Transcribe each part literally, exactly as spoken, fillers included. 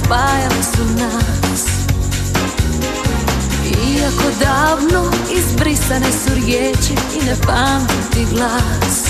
spajali su nas. Iako davno izbrisane su riječi i ne pamtim ti glas.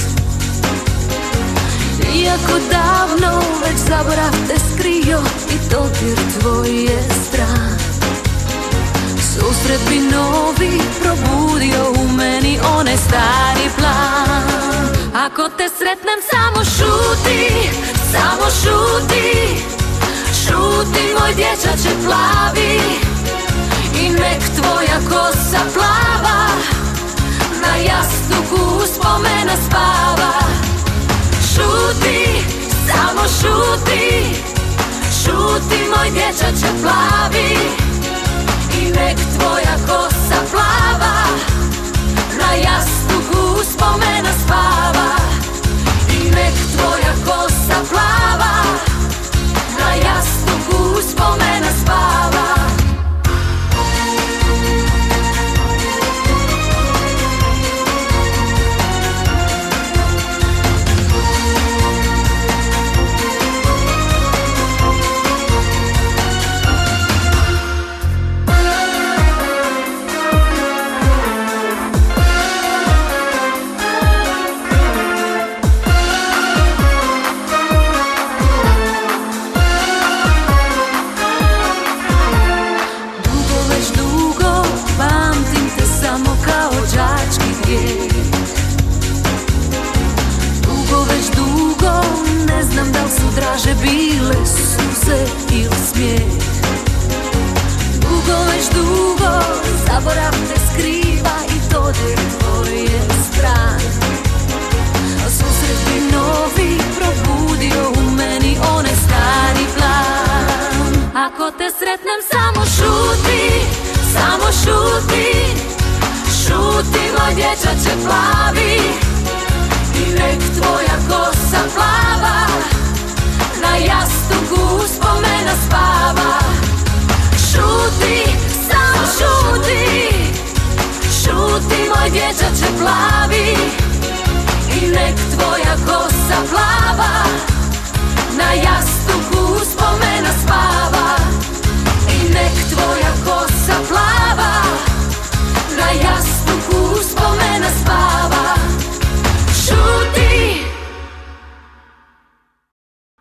Iako davno već zaborav te skrio i dodir tvoj je stran. Susret bi novi probudio u meni onaj stari plan. Ako te sretnem samo šuti, samo šuti, šuti moj dječače plavi. I nek tvoja kosa plava na jastuku uspomena spava. Šuti, samo šuti, šuti moj dječače plavi. I nek tvoja kosa plava na jastuku uspomena spava. I nek tvoja kosa plava na jastuku uspomena spava. Draže bile suze ili smijeh. Dugo već dugo zaborav te skriva i dodir tvoj je stran. Susret bi novi probudio u meni onaj stari plan. Ako te sretnem samo šuti, samo šuti, šuti moj dječače plavi.